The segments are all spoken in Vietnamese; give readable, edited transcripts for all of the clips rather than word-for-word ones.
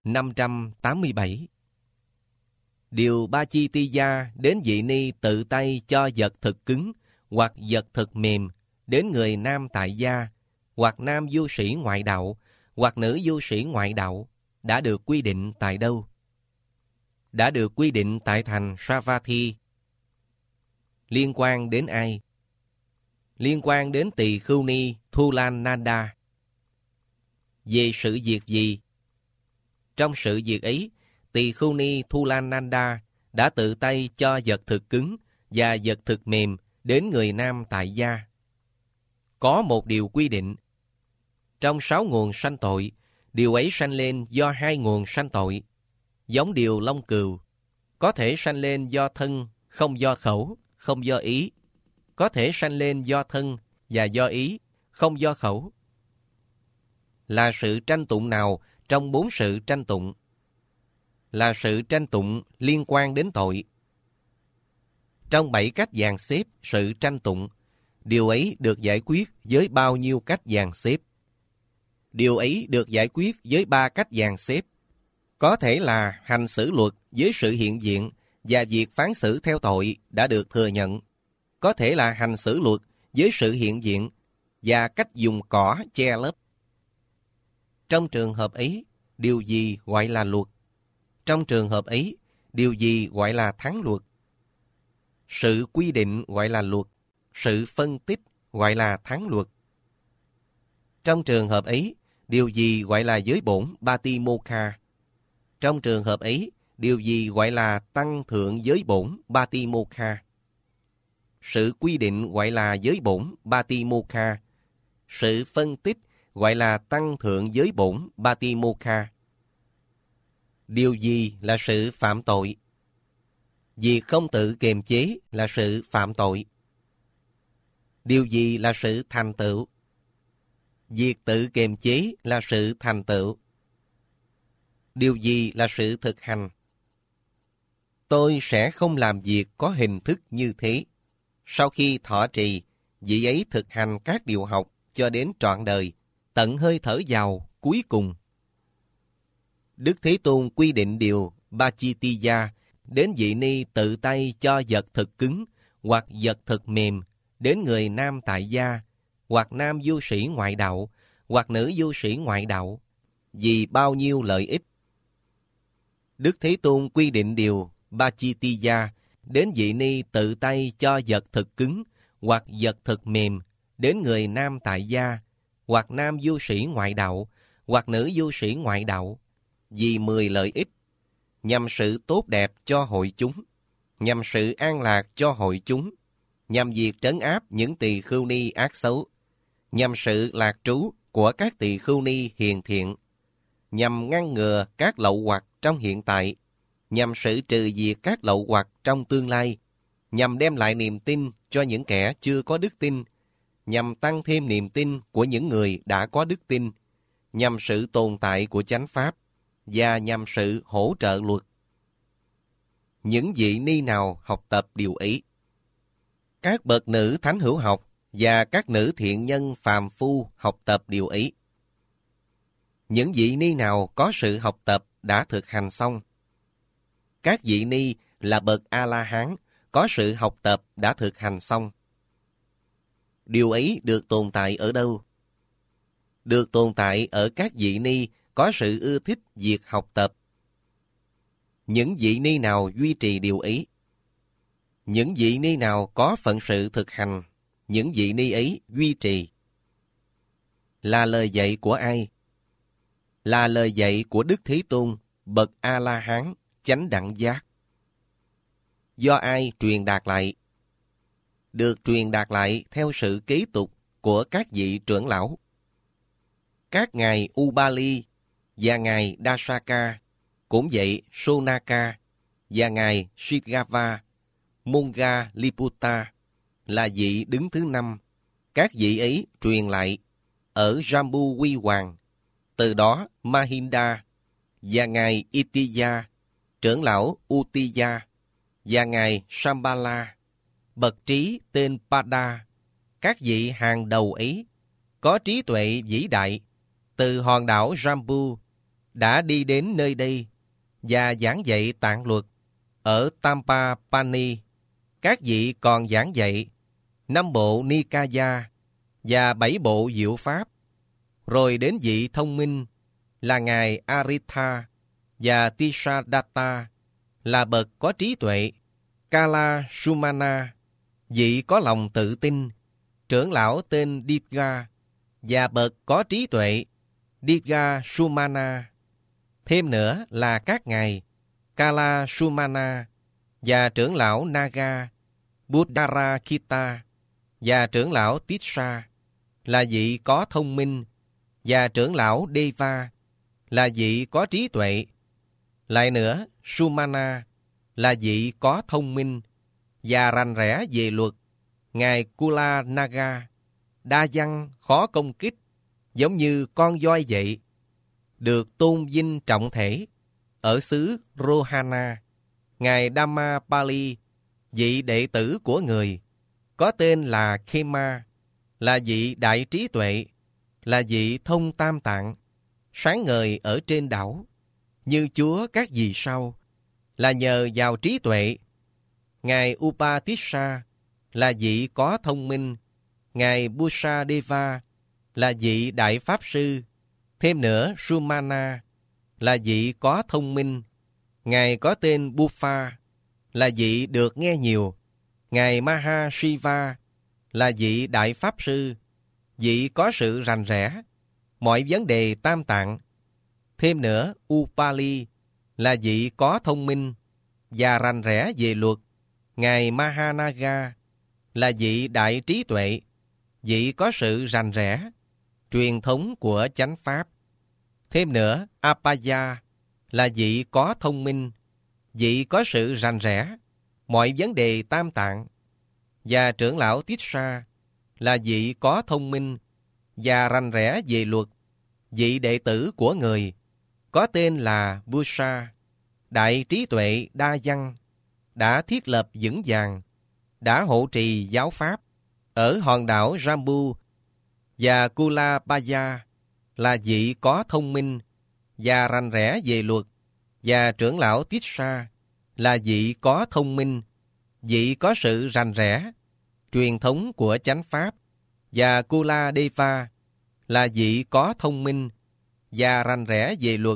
587. Điều Ba Chi Ti Gia đến vị ni tự tay cho vật thực cứng hoặc vật thực mềm đến người nam tại gia hoặc nam du sĩ ngoại đạo hoặc nữ du sĩ ngoại đạo đã được quy định tại đâu? Đã được quy định tại thành Savatthi. Liên quan đến ai? Liên quan đến Tỳ Khưu Ni Thulananda. Về sự việc gì? Trong sự việc ấy, Tỳ Khưu Ni Thulananda đã tự tay cho vật thực cứng và vật thực mềm đến người nam tại gia. Có một điều quy định. Trong 6 nguồn sanh tội, điều ấy sanh lên do 2 nguồn sanh tội. Giống điều long cừu, có thể sanh lên do thân, không do khẩu, không do ý. Có thể sanh lên do thân và do ý, không do khẩu. Là sự tranh tụng nào trong 4 sự tranh tụng? Là sự tranh tụng liên quan đến tội. Trong 7 cách dàn xếp sự tranh tụng, điều ấy được giải quyết với bao nhiêu cách dàn xếp? Điều ấy được giải quyết với 3 cách dàn xếp. Có thể là hành xử luật với sự hiện diện và việc phán xử theo tội đã được thừa nhận. Có thể là hành xử luật với sự hiện diện và cách dùng cỏ che lấp. Trong trường hợp ấy, điều gì gọi là luật? Trong trường hợp ấy, điều gì gọi là thắng luật? Sự quy định gọi là luật, sự phân tích gọi là thắng luật. Trong trường hợp ấy, điều gì gọi là giới bổn Patimokkha? Trong trường hợp ấy, điều gì gọi là tăng thượng giới bổn Patimokkha? Sự quy định gọi là giới bổn Patimokkha. Sự phân tích gọi là tăng thượng giới bổn Patimokkha. Điều gì là sự phạm tội? Việc không tự kiềm chế là sự phạm tội. Điều gì là sự thành tựu? Việc tự kiềm chế là sự thành tựu. Điều gì là sự thực hành? Tôi sẽ không làm việc có hình thức như thế. Sau khi thọ trì, vị ấy thực hành các điều học cho đến trọn đời, tận hơi thở vào cuối cùng. Đức Thế Tôn quy định điều Ba Chi Ti Gia đến vị ni tự tay cho vật thực cứng hoặc vật thực mềm đến người nam tại gia hoặc nam du sĩ ngoại đạo hoặc nữ du sĩ ngoại đạo vì bao nhiêu lợi ích. Đức Thế Tôn quy định điều Ba Chi Ti Gia đến vị ni tự tay cho vật thực cứng hoặc vật thực mềm đến người nam tại gia hoặc nam du sĩ ngoại đạo hoặc nữ du sĩ ngoại đạo vì 10 lợi ích, nhằm sự tốt đẹp cho hội chúng, nhằm sự an lạc cho hội chúng, nhằm việc trấn áp những tỳ khưu ni ác xấu, nhằm sự lạc trú của các tỳ khưu ni hiền thiện, nhằm ngăn ngừa các lậu hoặc trong hiện tại, nhằm sự trừ diệt các lậu hoặc trong tương lai, nhằm đem lại niềm tin cho những kẻ chưa có đức tin, nhằm tăng thêm niềm tin của những người đã có đức tin, nhằm sự tồn tại của chánh pháp, và nhằm sự hỗ trợ luật. Những vị ni nào học tập điều ấy? Các bậc nữ thánh hữu học và các nữ thiện nhân phàm phu học tập điều ấy. Những vị ni nào có sự học tập đã thực hành xong? Các vị ni là bậc A-la-hán có sự học tập đã thực hành xong. Điều ấy được tồn tại ở đâu? Được tồn tại ở các vị ni có sự ưa thích việc học tập. Những vị ni nào duy trì điều ấy? Những vị ni nào có phận sự thực hành, những vị ni ấy duy trì. Là lời dạy của ai? Là lời dạy của Đức Thế Tôn, bậc A-la-hán, chánh đẳng giác. Do ai truyền đạt lại? Được truyền đạt lại theo sự kế tục của các vị trưởng lão. Các ngài Ubali và ngài Dasaka, cũng vậy Sonaka và ngài Shigava, Mongaliputta là vị đứng thứ 5. Các vị ấy truyền lại ở Jambu Quy Hoàng. Từ đó Mahinda và ngài Itiya, trưởng lão Utiya và ngài Shambhala, bậc trí tên Pada. Các vị hàng đầu ấy có trí tuệ vĩ đại từ hòn đảo Jambu đã đi đến nơi đây và giảng dạy tạng luật. Ở Tampapani, các vị còn giảng dạy 5 bộ Nikaya và 7 bộ diệu pháp. Rồi đến vị thông minh là Ngài Aritha và Tisadatta là bậc có trí tuệ. Kala Sumana, vị có lòng tự tin, trưởng lão tên Dibga và bậc có trí tuệ Dibga Sumana. Thêm nữa là các ngài Kala Sumana và trưởng lão Naga Buddharakita và trưởng lão Tissa là vị có thông minh, và trưởng lão Deva là vị có trí tuệ. Lại nữa, Sumana là vị có thông minh và rành rẽ về luật. Ngài Kula Naga đa văn khó công kích, giống như con voi vậy, được tôn vinh trọng thể. Ở xứ Rohana, Ngài Dhammapali, vị đệ tử của người, có tên là Khema, là vị đại trí tuệ, là vị thông tam tạng, sáng ngời ở trên đảo, như Chúa các vì sao, là nhờ vào trí tuệ. Ngài Upatissa là vị có thông minh. Ngài Busadeva là vị đại pháp sư. Thêm nữa, Sumana là vị có thông minh. Ngài có tên Buffa là vị được nghe nhiều. Ngài Mahashiva là vị đại pháp sư, vị có sự rành rẽ mọi vấn đề tam tạng. Thêm nữa, Upali là vị có thông minh và rành rẽ về luật. Ngài Mahanaga là vị đại trí tuệ, vị có sự rành rẽ truyền thống của chánh pháp. Thêm nữa, Apaya là vị có thông minh, vị có sự rành rẽ mọi vấn đề tam tạng. Và trưởng lão Tissa là vị có thông minh và rành rẽ về luật, vị đệ tử của người, có tên là Busa, đại trí tuệ đa văn, đã thiết lập vững vàng, đã hộ trì giáo pháp ở hòn đảo Jambu. Và Kulabaya là vị có thông minh và rành rẽ về luật. Và trưởng lão Tissa là vị có thông minh, vị có sự rành rẽ truyền thống của chánh pháp. Và Kuladeva là vị có thông minh và rành rẽ về luật.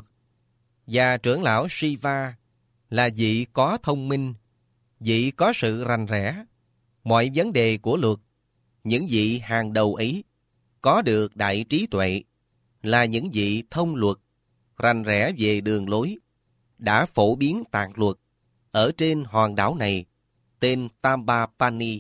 Và trưởng lão Shiva là vị có thông minh, vị có sự rành rẽ mọi vấn đề của luật. Những vị hàng đầu ấy có được đại trí tuệ, là những vị thông luật, rành rẽ về đường lối, đã phổ biến tạng luật ở trên hòn đảo này, tên Tambapani.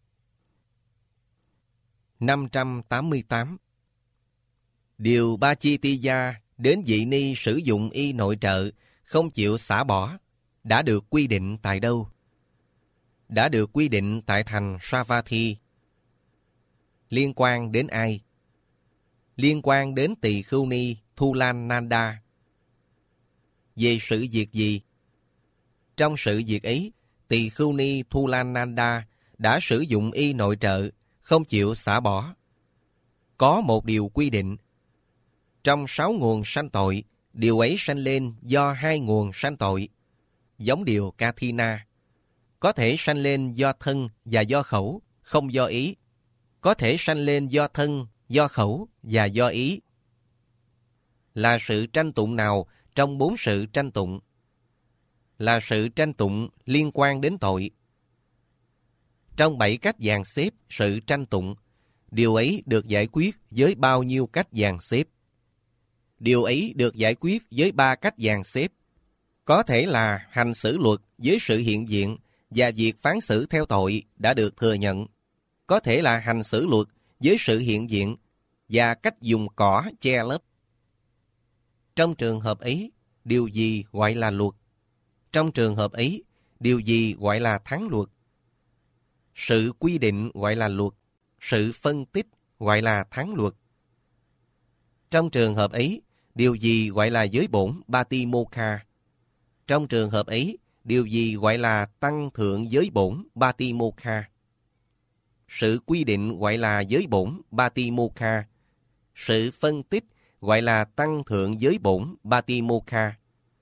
588. Điều Bachitiya đến vị ni sử dụng y nội trợ, không chịu xả bỏ, đã được quy định tại đâu? Đã được quy định tại thành Savatthi. Liên quan đến ai? Liên quan đến Tỳ Khưu Ni Thulananda. Về sự việc gì? Trong sự việc ấy, Tỳ Khưu Ni Thulananda đã sử dụng y nội trợ, không chịu xả bỏ. Có một điều quy định. Trong 6 nguồn sanh tội, điều ấy sanh lên do 2 nguồn sanh tội, giống điều Kathina. Có thể sanh lên do thân và do khẩu, không do ý. Có thể sanh lên do thân, do khẩu và do ý. Là sự tranh tụng nào trong 4 sự tranh tụng? Là sự tranh tụng liên quan đến tội. Trong 7 cách dàn xếp sự tranh tụng, điều ấy được giải quyết với bao nhiêu cách dàn xếp? Điều ấy được giải quyết với 3 cách dàn xếp. Có thể là hành xử luật với sự hiện diện và việc phán xử theo tội đã được thừa nhận. Có thể là hành xử luật với sự hiện diện và cách dùng cỏ che lấp. Trong trường hợp ấy, điều gì gọi là luật? Trong trường hợp ấy, điều gì gọi là thắng luật? Sự quy định gọi là luật, sự phân tích gọi là thắng luật. Trong trường hợp ấy, điều gì gọi là giới bổn Batimokha? Trong trường hợp ấy, điều gì gọi là tăng thượng giới bổn Batimokha? Sự quy định gọi là giới bổn Batimokha. Sự phân tích gọi là tăng thượng giới bổn Patimokkha.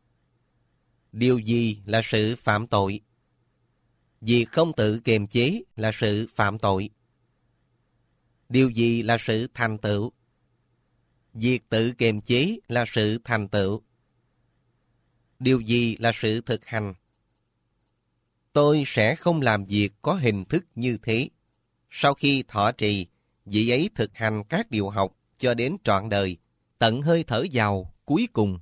Điều gì là sự phạm tội? Việc không tự kiềm chế là sự phạm tội. Điều gì là sự thành tựu? Việc tự kiềm chế là sự thành tựu. Điều gì là sự thực hành? Tôi sẽ không làm việc có hình thức như thế. Sau khi thọ trì, vị ấy thực hành các điều học cho đến trọn đời, tận hơi thở vào cuối cùng.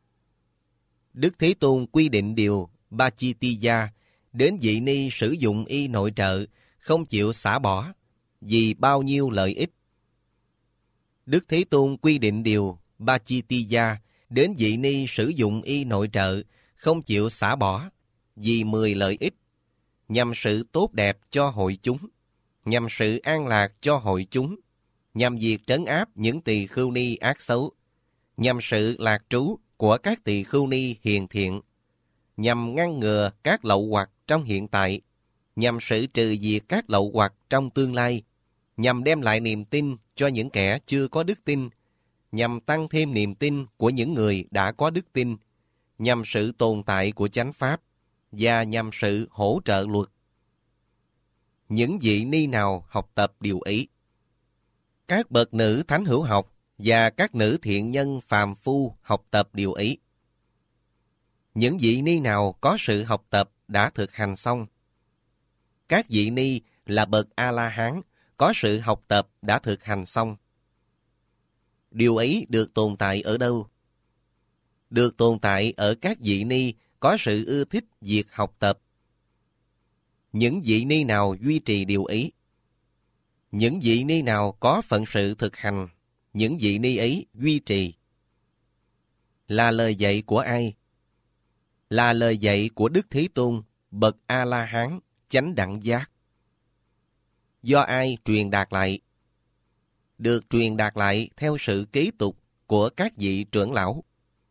Đức Thế Tôn quy định điều Bachitiya đến vị ni sử dụng y nội trợ, không chịu xả bỏ, vì bao nhiêu lợi ích. Đức Thế Tôn quy định điều Bachitiya đến vị ni sử dụng y nội trợ, không chịu xả bỏ, vì 10 lợi ích, nhằm sự tốt đẹp cho hội chúng, nhằm sự an lạc cho hội chúng, nhằm việc trấn áp những tỳ khưu ni ác xấu, nhằm sự lạc trú của các tỳ khưu ni hiền thiện, nhằm ngăn ngừa các lậu hoặc trong hiện tại, nhằm sự trừ diệt các lậu hoặc trong tương lai, nhằm đem lại niềm tin cho những kẻ chưa có đức tin, nhằm tăng thêm niềm tin của những người đã có đức tin, nhằm sự tồn tại của chánh pháp, và nhằm sự hỗ trợ luật. Những vị ni nào học tập điều ấy? Các bậc nữ thánh hữu học và các nữ thiện nhân phàm phu học tập điều ấy. Những vị ni nào có sự học tập đã thực hành xong? Các vị ni là bậc A-la-hán có sự học tập đã thực hành xong. Điều ấy được tồn tại ở đâu? Được tồn tại ở các vị ni có sự ưa thích việc học tập. Những vị ni nào duy trì điều ấy? Những vị ni nào có phận sự thực hành, những vị ni ấy duy trì. Là lời dạy của ai? Là lời dạy của Đức Thế Tôn, bậc A-la-hán, chánh đẳng giác. Do ai truyền đạt lại? Được truyền đạt lại theo sự kế tục của các vị trưởng lão.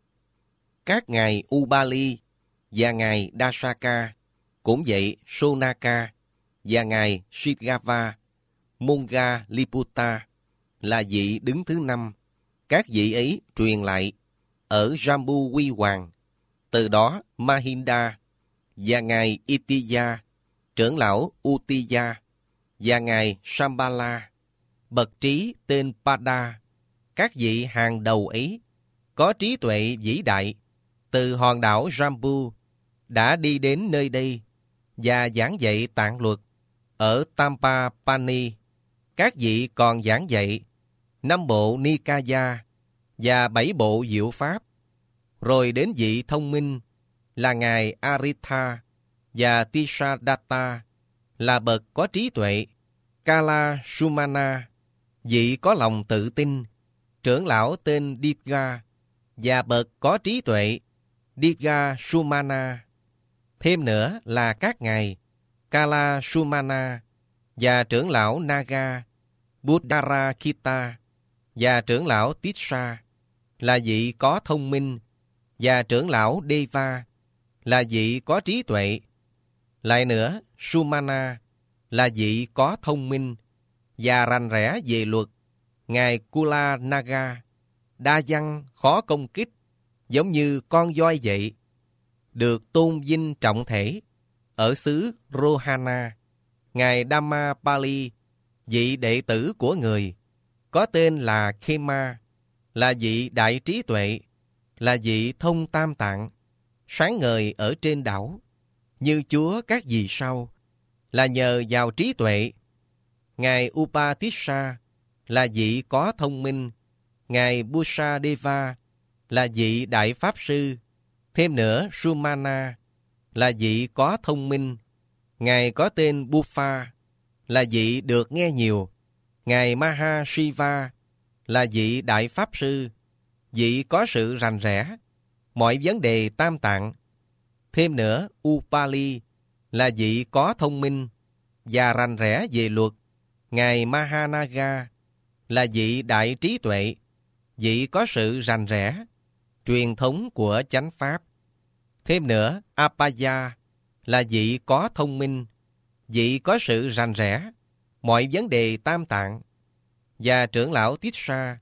Các ngài Ubali và ngài Dasaka, cũng vậy Sonaka và ngài Shigava, Monga Liputta là vị đứng thứ 5. Các vị ấy truyền lại ở Jambu Quy Hoàng. Từ đó Mahinda và ngài Itiya, trưởng lão Utiya và ngài Shambhala, bậc trí tên Pada. Các vị hàng đầu ấy có trí tuệ vĩ đại, từ hòn đảo Jambu đã đi đến nơi đây và giảng dạy tạng luật. Ở Tampapani, các vị còn giảng dạy 5 bộ Nikaya và 7 bộ diệu pháp. Rồi đến vị thông minh là ngài Aritha và Tisadatta là bậc có trí tuệ. Kala Sumana, vị có lòng tự tin, trưởng lão tên Diga và bậc có trí tuệ Diga Sumana. Thêm nữa là các ngài Kala Sumana và trưởng lão Naga, Buddharakita và trưởng lão Tissa là vị có thông minh, và trưởng lão Deva là vị có trí tuệ. Lại nữa, Sumana là vị có thông minh và rành rẽ về luật. Ngài Kula Naga đa văn khó công kích, giống như con voi vậy, được tôn vinh trọng thể. Ở xứ Rohana, ngài Dhammapali, vị đệ tử của người, có tên là Khema, là vị đại trí tuệ, là vị thông tam tạng, sáng ngời ở trên đảo, như Chúa các vì sao, là nhờ vào trí tuệ. Ngài Upatissa là vị có thông minh. Ngài Busadeva là vị đại pháp sư. Thêm nữa, Sumana là vị có thông minh. Ngài có tên Buffa là vị được nghe nhiều. Ngài Mahashiva là vị đại pháp sư, vị có sự rành rẽ mọi vấn đề tam tạng. Thêm nữa, Upali là vị có thông minh và rành rẽ về luật. Ngài Mahanaga là vị đại trí tuệ, vị có sự rành rẽ truyền thống của chánh pháp. Thêm nữa, Apaya là vị có thông minh, vị có sự rành rẽ mọi vấn đề tam tạng. Và trưởng lão Tissa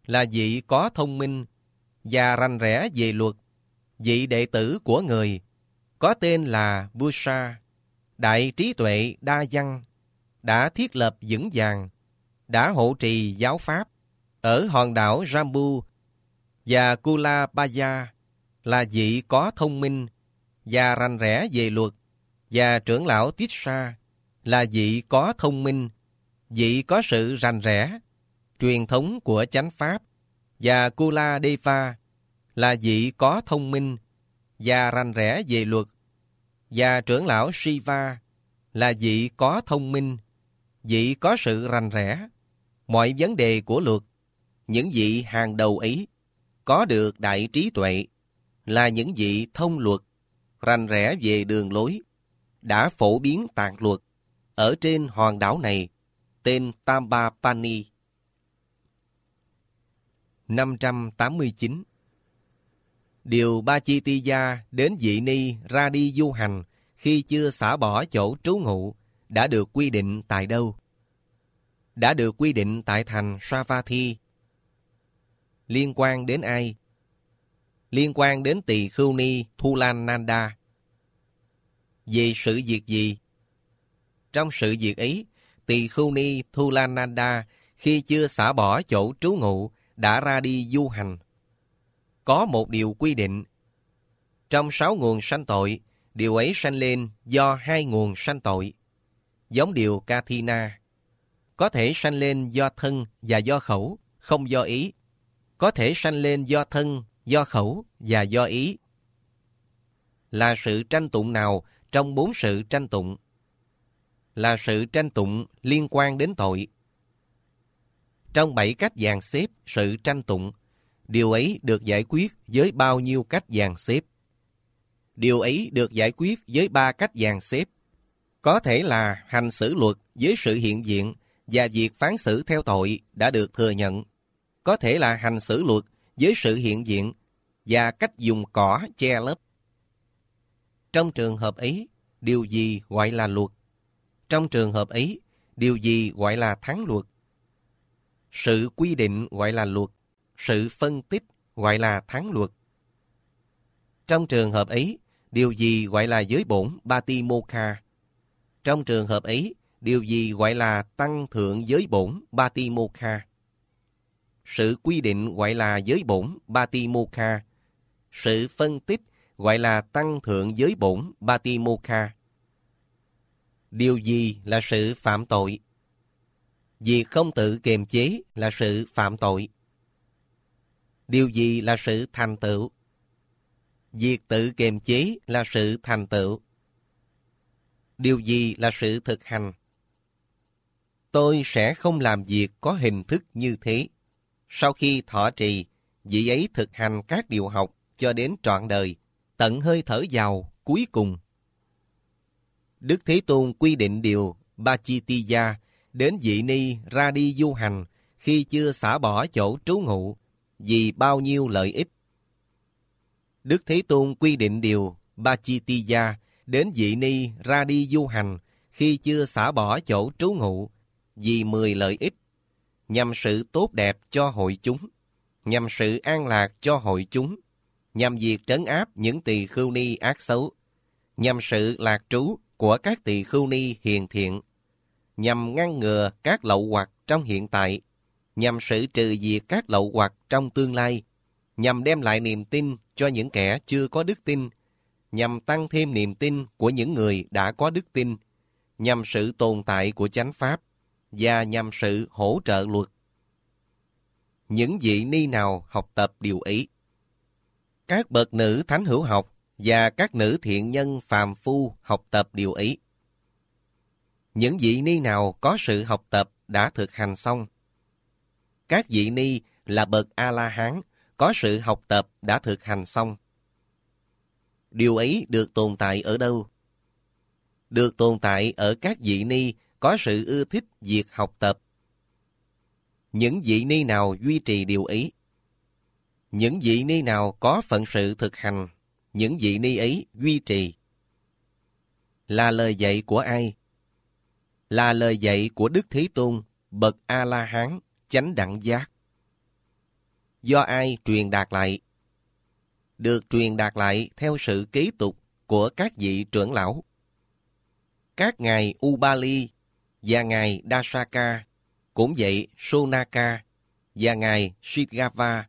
là vị có thông minh và rành rẽ về luật. Vị đệ tử của người có tên là Buddha, đại trí tuệ đa văn, đã thiết lập vững vàng, đã hộ trì giáo pháp ở hòn đảo Jambu, và Kulabaya là vị có thông minh và rành rẽ về luật, và trưởng lão Tissa là vị có thông minh, vị có sự rành rẽ, truyền thống của chánh pháp, và Kuladeva là vị có thông minh và rành rẽ về luật, và trưởng lão Shiva là vị có thông minh, vị có sự rành rẽ mọi vấn đề của luật. Những vị hàng đầu ấy có được đại trí tuệ, là những vị thông luật, rành rẽ về đường lối, đã phổ biến tạng luật ở trên hòn đảo này, tên Tambapani. 589. Điều Bachitiya đến vị ni ra đi du hành khi chưa xả bỏ chỗ trú ngụ đã được quy định tại đâu? Đã được quy định tại thành Savatthi. Liên quan đến ai? Liên quan đến tỳ khưu ni Thulananda. Về sự việc gì? Trong sự việc ấy, tỳ khưu ni Thulananda khi chưa xả bỏ chỗ trú ngụ đã ra đi du hành. Có một điều quy định. Trong 6 nguồn sanh tội, điều ấy sanh lên do 2 nguồn sanh tội. Giống điều Kathina. Có thể sanh lên do thân và do khẩu, không do ý. Có thể sanh lên do thân, do khẩu và do ý. Là sự tranh tụng nào trong 4 sự tranh tụng? Là sự tranh tụng liên quan đến tội. Trong 7 cách dàn xếp sự tranh tụng, điều ấy được giải quyết với bao nhiêu cách dàn xếp? Điều ấy được giải quyết với 3 cách dàn xếp. Có thể là hành xử luật với sự hiện diện và việc phán xử theo tội đã được thừa nhận. Có thể là hành xử luật với sự hiện diện và cách dùng cỏ che lấp. Trong trường hợp ấy, điều gì gọi là luật? Trong trường hợp ấy, điều gì gọi là thắng luật? Sự quy định gọi là luật, sự phân tích gọi là thắng luật. Trong trường hợp ấy, điều gì gọi là giới bổn Batimokha? Trong trường hợp ấy, điều gì gọi là tăng thượng giới bổn Batimokha? Sự quy định gọi là giới bổn Batimokha. Sự phân tích gọi là tăng thượng giới bổn Batimokha. Điều gì là sự phạm tội? Việc không tự kiềm chế là sự phạm tội. Điều gì là sự thành tựu? Việc tự kiềm chế là sự thành tựu. Điều gì là sự thực hành? Tôi sẽ không làm việc có hình thức như thế. Sau khi thọ trì, vị ấy thực hành các điều học cho đến trọn đời, tận hơi thở vào cuối cùng. Đức Thế Tôn quy định điều Bachitiya đến vị ni ra đi du hành khi chưa xả bỏ chỗ trú ngụ vì bao nhiêu lợi ích. Đức Thế Tôn quy định điều Bachitiya đến vị ni ra đi du hành khi chưa xả bỏ chỗ trú ngụ vì 10 lợi ích, nhằm sự tốt đẹp cho hội chúng, nhằm sự an lạc cho hội chúng, nhằm việc trấn áp những tỳ khưu ni ác xấu, nhằm sự lạc trú của các tỳ khưu ni hiền thiện, nhằm ngăn ngừa các lậu hoặc trong hiện tại, nhằm sự trừ diệt các lậu hoặc trong tương lai, nhằm đem lại niềm tin cho những kẻ chưa có đức tin, nhằm tăng thêm niềm tin của những người đã có đức tin, nhằm sự tồn tại của chánh pháp, và nhằm sự hỗ trợ luật. Những vị ni nào học tập điều ấy? Các bậc nữ thánh hữu học và các nữ thiện nhân phàm phu học tập điều ấy. Những vị ni nào có sự học tập đã thực hành xong? Các vị ni là bậc A-la-hán có sự học tập đã thực hành xong. Điều ấy được tồn tại ở đâu? Được tồn tại ở các vị ni có sự ưa thích việc học tập. Những vị ni nào duy trì điều ấy? Những vị ni nào có phận sự thực hành, những vị ni ấy duy trì. Là lời dạy của ai? Là lời dạy của Đức Thế Tôn, bậc A-la-hán, chánh đẳng giác. do ai truyền đạt lại? Được truyền đạt lại theo sự kế tục của các vị trưởng lão. Các ngài Ubali và ngài Dasaka, cũng vậy Sonaka và ngài Shigava,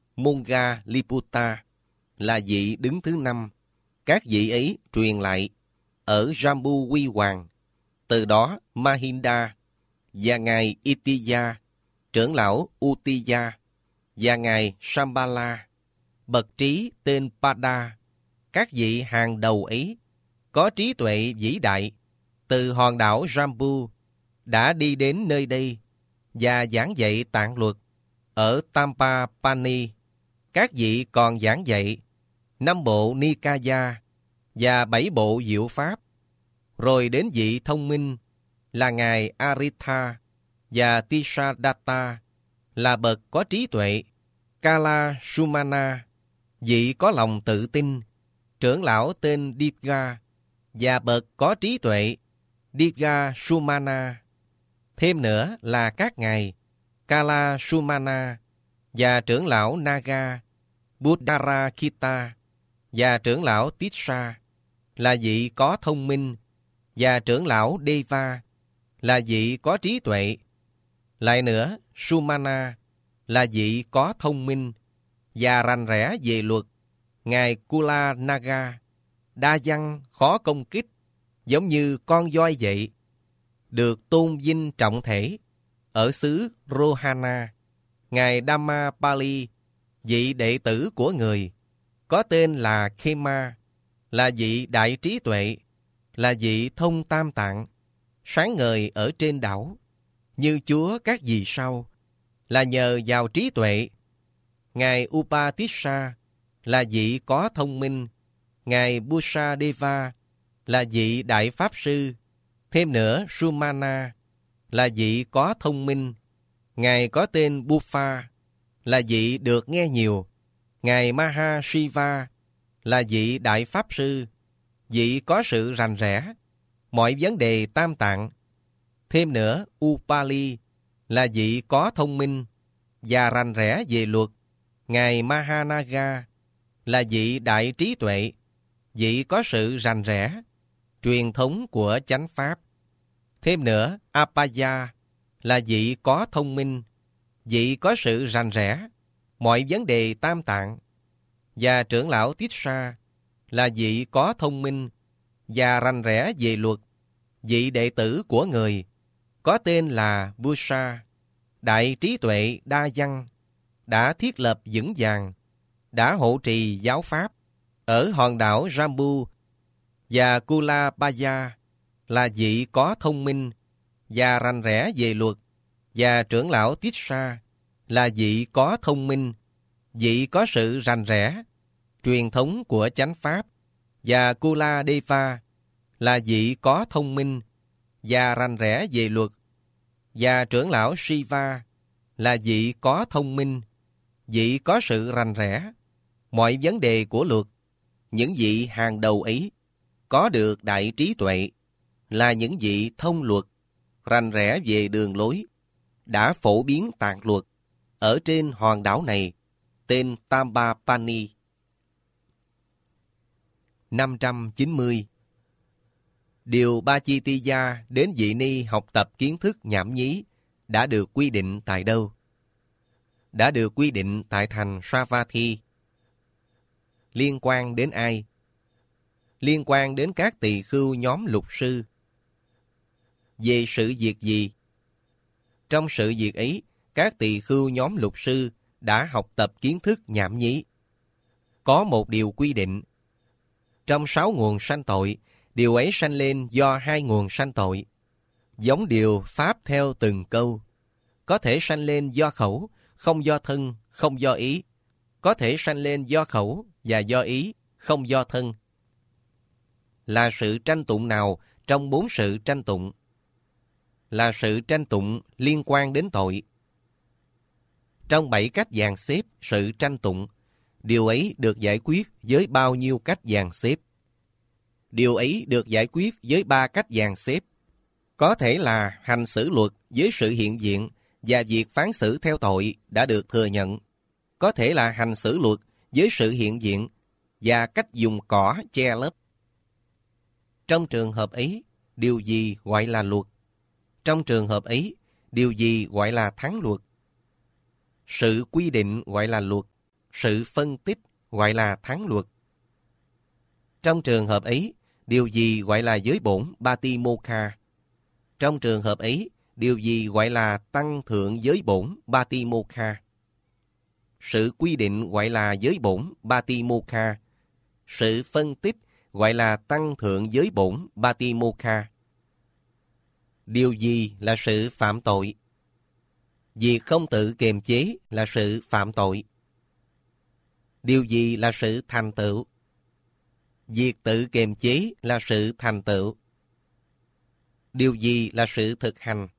Monga Liputta là vị đứng thứ 5. Các vị ấy truyền lại ở Jambu Quy Hoàng. Từ đó Mahinda và ngài Itiya, trưởng lão Utiya và ngài Shambhala, bậc trí tên Pada, các vị hàng đầu ấy có trí tuệ vĩ đại từ hòn đảo Jambu đã đi đến nơi đây và giảng dạy tạng luật ở Tampapani. Các vị còn giảng dạy 5 bộ Nikaya và 7 bộ diệu pháp. Rồi đến vị thông minh là ngài Aritha và Tisadatta là bậc có trí tuệ. Kala Sumana, vị có lòng tự tin, trưởng lão tên Dipga và bậc có trí tuệ Dipga Sumana. Thêm nữa là các ngài Kala Sumana và trưởng lão Naga, Buddharakita và trưởng lão Tissa là vị có thông minh, và trưởng lão Deva là vị có trí tuệ. Lại nữa, Sumana là vị có thông minh và rành rẽ về luật. Ngài Kula Naga, đa văn khó công kích, giống như con voi vậy, được tôn vinh trọng thể ở xứ Rohana. Ngài Dhammapali, vị đệ tử của người, có tên là Khema, là vị đại trí tuệ, là vị thông tam tạng, sáng ngời ở trên đảo, như Chúa các vì sao, là nhờ vào trí tuệ. Ngài Upatissa là vị có thông minh. Ngài Busadeva là vị đại pháp sư. Thêm nữa, Sumana là vị có thông minh. Ngài có tên Buffa là vị được nghe nhiều. Ngài Mahashiva là vị đại pháp sư, vị có sự rành rẽ mọi vấn đề tam tạng. Thêm nữa, Upali là vị có thông minh và rành rẽ về luật. Ngài Mahanaga là vị đại trí tuệ, vị có sự rành rẽ truyền thống của chánh pháp. Thêm nữa, Apaya là vị có thông minh, vị có sự rành rẽ mọi vấn đề tam tạng. Và trưởng lão Tissa là vị có thông minh và rành rẽ về luật, vị đệ tử của người, có tên là Busa, đại trí tuệ đa văn, đã thiết lập vững vàng, đã hộ trì giáo pháp ở hòn đảo Jambu. Và Kulabaya là vị có thông minh và rành rẽ về luật. Và trưởng lão Tissa là vị có thông minh, vị có sự rành rẽ truyền thống của chánh pháp. Và Kuladeva là vị có thông minh và rành rẽ về luật. Và trưởng lão Shiva là vị có thông minh, vị có sự rành rẽ mọi vấn đề của luật. Những vị hàng đầu ấy có được đại trí tuệ, là những vị thông luật, rành rẽ về đường lối, đã phổ biến tạng luật ở trên hòn đảo này, tên Tambapani. 590. Điều Ba Chi Ti Gia đến vị ni học tập kiến thức nhảm nhí đã được quy định tại đâu? Đã được quy định tại thành Savatthi. Liên quan đến ai? Liên quan đến các tỳ khưu nhóm lục sư. Về sự việc gì? Trong sự việc ấy, các tỳ khưu nhóm lục sư đã học tập kiến thức nhảm nhí. Có một điều quy định. Trong 6 nguồn sanh tội, điều ấy sanh lên do 2 nguồn sanh tội. Giống điều pháp theo từng câu. Có thể sanh lên do khẩu, không do thân, không do ý. Có thể sanh lên do khẩu và do ý, không do thân. Là sự tranh tụng nào trong 4 sự tranh tụng? Là sự tranh tụng liên quan đến tội. Trong 7 cách dàn xếp sự tranh tụng, điều ấy được giải quyết với bao nhiêu cách dàn xếp? Điều ấy được giải quyết với 3 cách dàn xếp. Có thể là hành xử luật với sự hiện diện và việc phán xử theo tội đã được thừa nhận. có thể là hành xử luật với sự hiện diện và cách dùng cỏ che lấp. Trong trường hợp ấy, điều gì gọi là luật? Trong trường hợp ấy, điều gì gọi là thắng luật? Sự quy định gọi là luật, sự phân tích gọi là thắng luật. Trong trường hợp ấy, điều gì gọi là giới bổn Patimokkha? Trong trường hợp ấy, điều gì gọi là tăng thượng giới bổn Patimokkha? Sự quy định gọi là giới bổn Patimokkha. Sự phân tích gọi là tăng thượng giới bổn Patimokkha. Điều gì là sự phạm tội? Việc không tự kiềm chế là sự phạm tội. Điều gì là sự thành tựu? Việc tự kiềm chế là sự thành tựu. Điều gì là sự thực hành?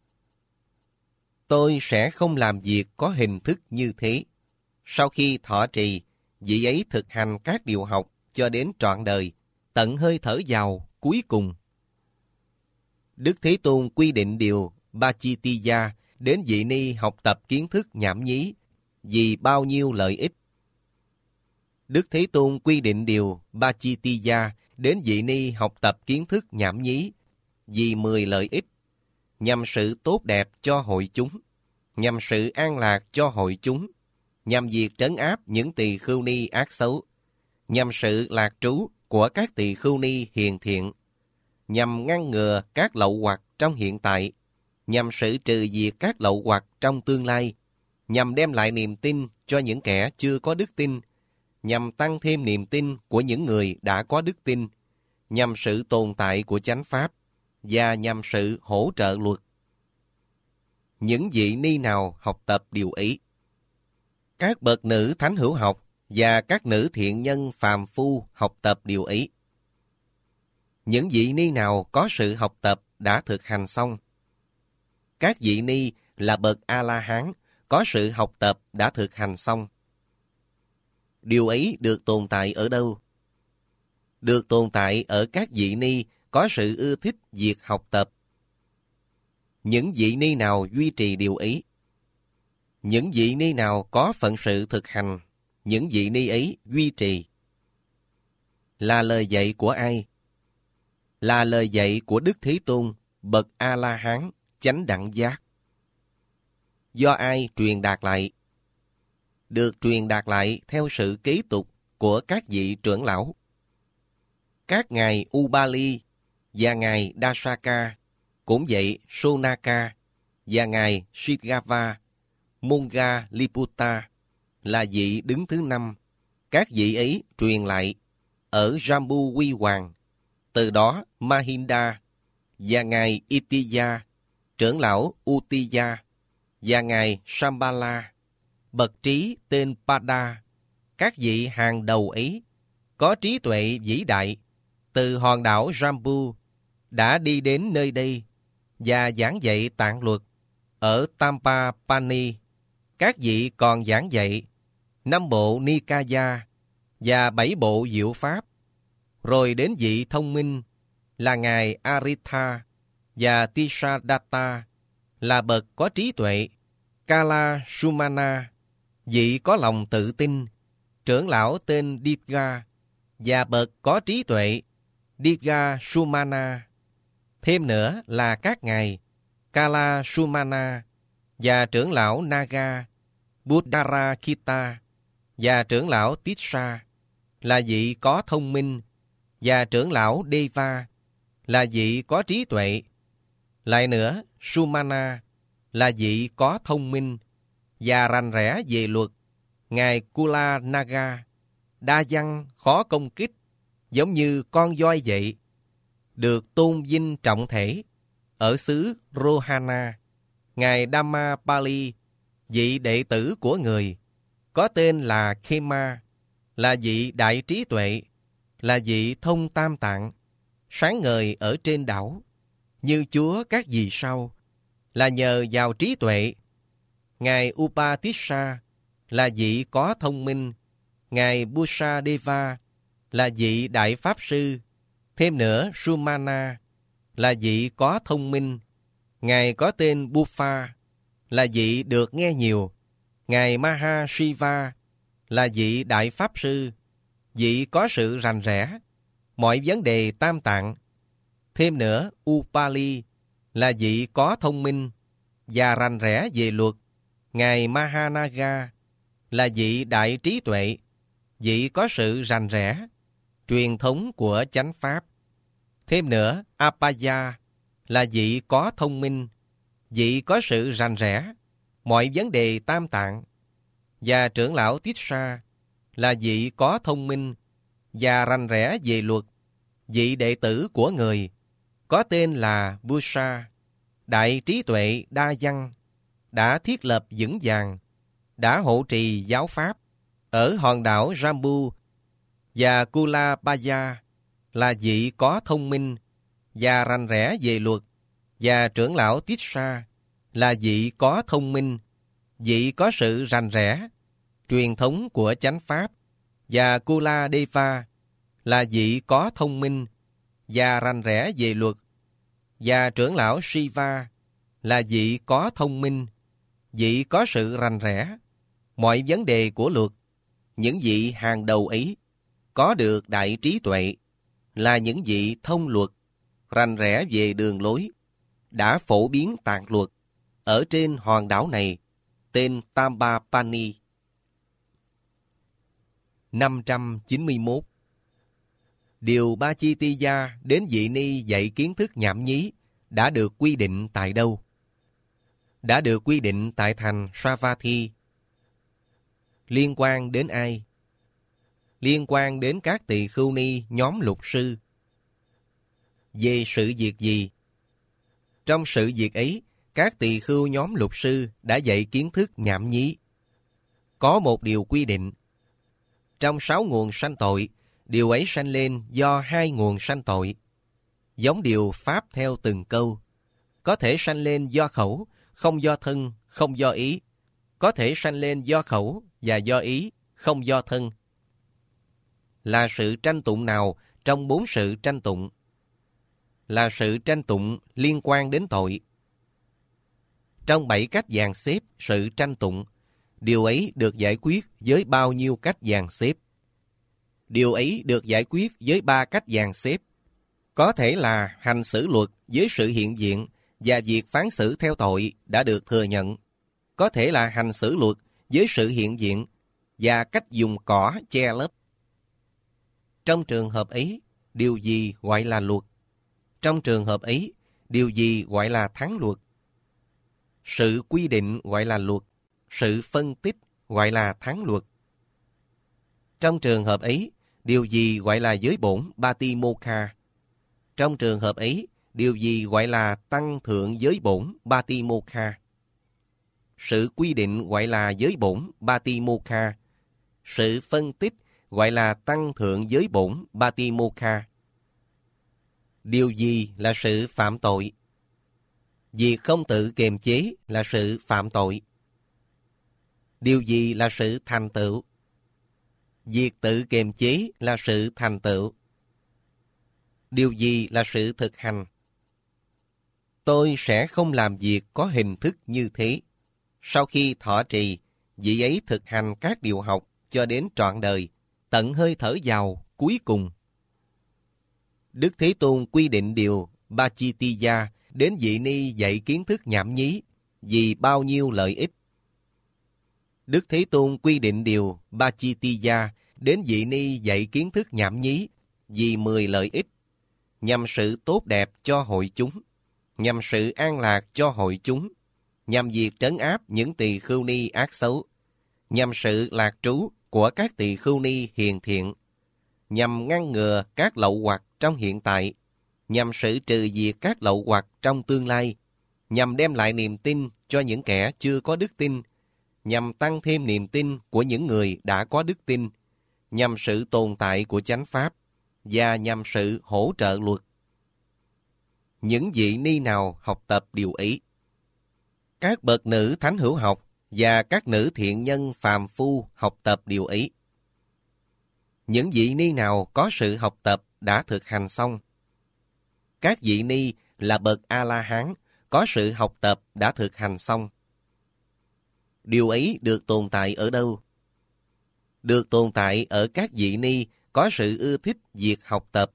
Tôi sẽ không làm việc có hình thức như thế. Sau khi thọ trì, vị ấy thực hành các điều học cho đến trọn đời, tận hơi thở vào cuối cùng. Đức Thế Tôn quy định điều Pachittiya đến vị ni học tập kiến thức nhảm nhí vì bao nhiêu lợi ích. Đức Thế Tôn quy định điều Pachittiya đến vị ni học tập kiến thức nhảm nhí vì 10 lợi ích, nhằm sự tốt đẹp cho hội chúng, nhằm sự an lạc cho hội chúng, nhằm việc trấn áp những tỳ khưu ni ác xấu, nhằm sự lạc trú của các tỳ khưu ni hiền thiện, nhằm ngăn ngừa các lậu hoặc trong hiện tại, nhằm sự trừ diệt các lậu hoặc trong tương lai, nhằm đem lại niềm tin cho những kẻ chưa có đức tin, nhằm tăng thêm niềm tin của những người đã có đức tin, nhằm sự tồn tại của chánh pháp, và nhằm sự hỗ trợ luật. Những vị ni nào học tập điều ấy? Các bậc nữ thánh hữu học và các nữ thiện nhân phàm phu học tập điều ấy. Những vị ni nào có sự học tập đã thực hành xong? Các vị ni là bậc A-la-hán có sự học tập đã thực hành xong. Điều ấy được tồn tại ở đâu? Được tồn tại ở các vị ni có sự ưa thích việc học tập. Những vị ni nào duy trì điều ấy? Những vị ni nào có phận sự thực hành, những vị ni ấy duy trì. Là lời dạy của ai? Là lời dạy của Đức Thế Tôn, bậc A-la-hán, chánh đẳng giác. Do ai truyền đạt lại? Được truyền đạt lại theo sự kế tục của các vị trưởng lão. Các ngài Ubali và ngài Dasaka, cũng vậy Sonaka và ngài Shigava, Mongaliputta là vị đứng thứ 5. Các vị ấy truyền lại ở Jambu Quy Hoàng. Từ đó Mahinda và ngài Itiya, trưởng lão Utiya và ngài Shambhala, bậc trí tên Pada, các vị hàng đầu ấy có trí tuệ vĩ đại, từ hòn đảo Jambu đã đi đến nơi đây và giảng dạy tạng luật. Ở Tampapani, các vị còn giảng dạy 5 bộ Nikaya và 7 bộ diệu pháp. Rồi đến vị thông minh là ngài Aritha và Tisadatta là bậc có trí tuệ. Kala Sumana, vị có lòng tự tin, trưởng lão tên Dipga và bậc có trí tuệ Dipga Sumana. Thêm nữa là các ngài Kala Sumana và trưởng lão Naga, Buddharakita và trưởng lão Tissa là vị có thông minh, và trưởng lão Deva là vị có trí tuệ. Lại nữa, Sumana là vị có thông minh và rành rẽ về luật. Ngài Kula Naga, đa văn khó công kích, giống như con voi vậy, được tôn vinh trọng thể. Ở xứ Rohana, ngài Dhammapali, vị đệ tử của người, có tên là Khema, là vị đại trí tuệ, là vị thông tam tạng, sáng ngời ở trên đảo, như Chúa các vì sao, là nhờ vào trí tuệ. Ngài Upatissa là vị có thông minh. Ngài Busadeva là vị đại pháp sư. Thêm nữa, Sumana là vị có thông minh. Ngài có tên Buffa là vị được nghe nhiều. Ngài Mahashiva là vị đại pháp sư, vị có sự rành rẽ mọi vấn đề tam tạng. Thêm nữa, Upali là vị có thông minh và rành rẽ về luật. Ngài Mahanaga là vị đại trí tuệ, vị có sự rành rẽ truyền thống của chánh pháp. Thêm nữa, Apaya là vị có thông minh, vị có sự rành rẽ mọi vấn đề tam tạng. Và trưởng lão Tissa là vị có thông minh và rành rẽ về luật, vị đệ tử của người có tên là Busa, đại trí tuệ đa văn, đã thiết lập vững vàng, đã hộ trì giáo pháp ở hòn đảo Jambu. Và Kulapaya là vị có thông minh và rành rẽ về luật, và trưởng lão Tissa là vị có thông minh, vị có sự rành rẽ truyền thống của chánh pháp. Và Kuladeva là vị có thông minh và rành rẽ về luật, và trưởng lão Shiva là vị có thông minh, vị có sự rành rẽ mọi vấn đề của luật. Những vị hàng đầu ấy có được đại trí tuệ, là những vị thông luật, rành rẽ về đường lối, đã phổ biến tạng luật ở trên hòn đảo này, tên Tambapani. 591. Điều Bachitiya đến vị ni dạy kiến thức nhảm nhí đã được quy định tại đâu? Đã được quy định tại thành Savatthi. Liên quan đến ai? Liên quan đến các tỳ khưu ni nhóm lục sư. Về sự việc gì? Trong sự việc ấy, các tỳ khưu nhóm lục sư đã dạy kiến thức nhảm nhí. Có một điều quy định. Trong 6 nguồn sanh tội, điều ấy sanh lên do 2 nguồn sanh tội. Giống điều Pháp theo từng câu. Có thể sanh lên do khẩu, không do thân, không do ý. Có thể sanh lên do khẩu và do ý, không do thân. Là sự tranh tụng nào trong 4 sự tranh tụng? Là sự tranh tụng liên quan đến tội. Trong 7 cách dàn xếp sự tranh tụng, điều ấy được giải quyết với bao nhiêu cách dàn xếp? Điều ấy được giải quyết với 3 cách dàn xếp. Có thể là hành xử luật với sự hiện diện và việc phán xử theo tội đã được thừa nhận. Có thể là hành xử luật với sự hiện diện và cách dùng cỏ che lấp. Trong trường hợp ấy, điều gì gọi là luật? Trong trường hợp ấy, điều gì gọi là thắng luật? Sự quy định gọi là luật, sự phân tích gọi là thắng luật. Trong trường hợp ấy, điều gì gọi là giới bổn Batimokha? Trong trường hợp ấy, điều gì gọi là tăng thượng giới bổn Batimokha? Sự quy định gọi là giới bổn Batimokha. Sự phân tích gọi là tăng thượng giới bổn Batimokha. Điều gì là sự phạm tội? Việc không tự kiềm chế là sự phạm tội. Điều gì là sự thành tựu? Việc tự kiềm chế là sự thành tựu. Điều gì là sự thực hành? Tôi sẽ không làm việc có hình thức như thế. Sau khi thọ trì, vị ấy thực hành các điều học cho đến trọn đời, tận hơi thở vào cuối cùng. Đức Thế Tôn quy định điều Bachitiya đến vị ni dạy kiến thức nhảm nhí vì bao nhiêu lợi ích? Đức Thế Tôn quy định điều Bachitiya đến vị ni dạy kiến thức nhảm nhí vì 10 lợi ích, nhằm sự tốt đẹp cho hội chúng, nhằm sự an lạc cho hội chúng, nhằm việc trấn áp những tỳ khưu ni ác xấu, nhằm sự lạc trú của các tỳ khưu ni hiền thiện, nhằm ngăn ngừa các lậu hoặc trong hiện tại, nhằm sự trừ diệt các lậu hoặc trong tương lai, nhằm đem lại niềm tin cho những kẻ chưa có đức tin, nhằm tăng thêm niềm tin của những người đã có đức tin, nhằm sự tồn tại của chánh pháp, và nhằm sự hỗ trợ luật. Những vị ni nào học tập điều ấy? Các bậc nữ thánh hữu học và các nữ thiện nhân phàm phu học tập điều ấy. Những vị ni nào có sự học tập đã thực hành xong? Các vị ni là bậc A-la-hán có sự học tập đã thực hành xong. Điều ấy được tồn tại ở đâu? được tồn tại ở các vị ni có sự ưa thích việc học tập.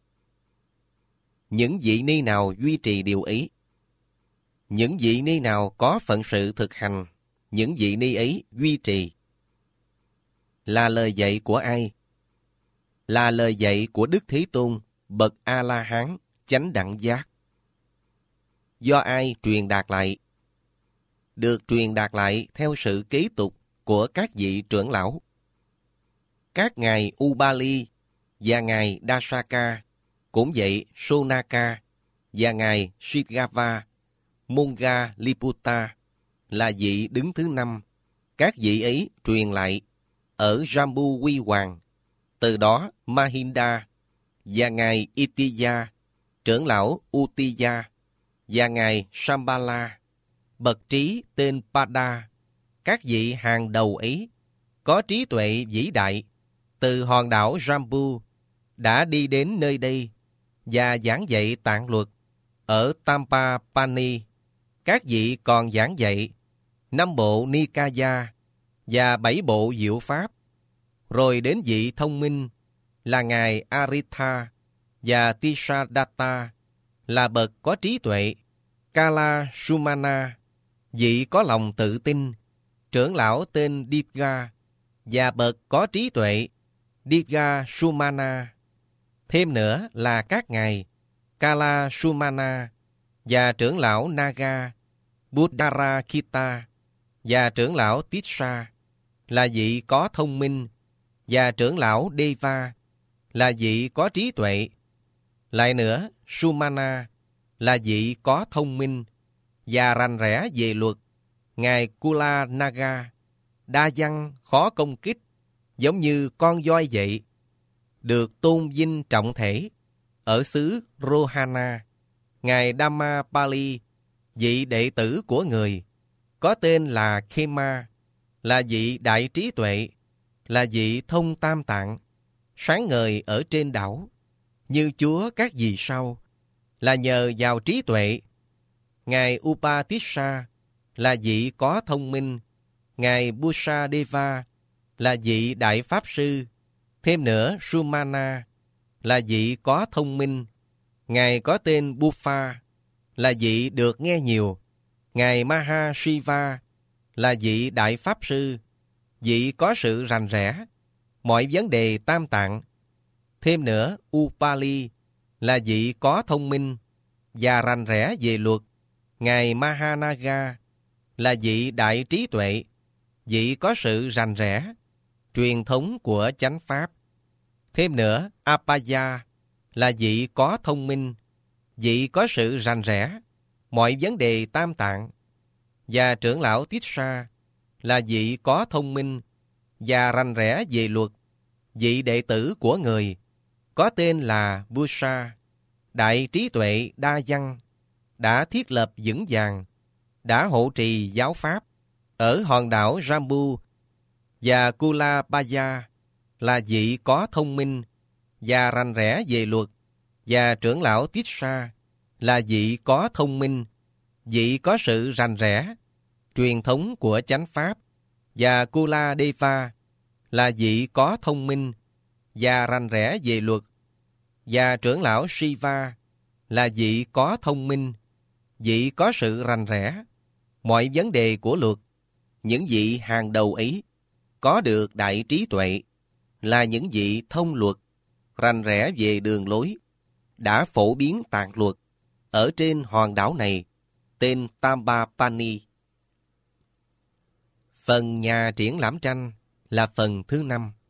Những vị ni nào duy trì điều ấy? Những vị ni nào có phận sự thực hành, những vị ni ấy duy trì. Là lời dạy của ai? Là lời dạy của Đức Thế Tôn, bậc A-la-hán, chánh đẳng giác. Do ai truyền đạt lại? Được truyền đạt lại theo sự kế tục của các vị trưởng lão. Các ngài Ubali và ngài Dasaka, cũng vậy Sonaka và ngài Shigava, Monga Liputa là vị đứng thứ 5. Các vị ấy truyền lại ở Jambu Quy Hoàng. Từ đó Mahinda và ngài Itiya, trưởng lão Utiya và ngài Shambhala, bậc trí tên Pada. Các vị hàng đầu ấy có trí tuệ vĩ đại từ hòn đảo Jambu đã đi đến nơi đây và giảng dạy tạng luật ở Tampapani. Các vị còn giảng dạy 5 bộ Nikaya và 7 bộ diệu pháp. Rồi đến vị thông minh là ngài Aritha và Tisadatta là bậc có trí tuệ. Kala Sumana, vị có lòng tự tin, trưởng lão tên Dipga và bậc có trí tuệ Dipga Sumana. Thêm nữa là các ngài Kala Sumana và trưởng lão Naga Buddharakita và trưởng lão Tissa là vị có thông minh, và trưởng lão Deva là vị có trí tuệ. Lại nữa, Sumana là vị có thông minh và rành rẽ về luật. Ngài Kula Naga đa văn khó công kích, giống như con voi vậy, được tôn vinh trọng thể ở xứ Rohana. Ngài Dhammapali, vị đệ tử của người, có tên là Khema, là vị đại trí tuệ, là vị thông tam tạng, sáng ngời ở trên đảo, như Chúa các vì sao, là nhờ vào trí tuệ. Ngài Upatissa là vị có thông minh. Ngài Busadeva là vị đại pháp sư. Thêm nữa, Sumana là vị có thông minh. Ngài có tên Buffa là vị được nghe nhiều. Ngài Mahashiva là vị đại pháp sư, vị có sự rành rẽ mọi vấn đề tam tạng. Thêm nữa, Upali là vị có thông minh và rành rẽ về luật. Ngài Mahanaga là vị đại trí tuệ, vị có sự rành rẽ truyền thống của chánh pháp. Thêm nữa, Apaya là vị có thông minh, vị có sự rành rẽ mọi vấn đề tam tạng. Và trưởng lão Tissa là vị có thông minh và rành rẽ về luật, vị đệ tử của người, có tên là Busa, đại trí tuệ đa văn, đã thiết lập vững vàng, đã hộ trì giáo pháp ở hòn đảo Jambu. Và Kulabaya là vị có thông minh và rành rẽ về luật. Và trưởng lão Tissa là vị có thông minh, vị có sự rành rẽ truyền thống của chánh pháp. Và Kuladeva là vị có thông minh và rành rẽ về luật. Và trưởng lão Shiva là vị có thông minh, vị có sự rành rẽ mọi vấn đề của luật. Những vị hàng đầu ấy có được đại trí tuệ, là những vị thông luật, rành rẽ về đường lối, đã phổ biến tạng luật ở trên hòn đảo này tên Tampapani. Phần nhà triển lãm tranh là phần thứ 5.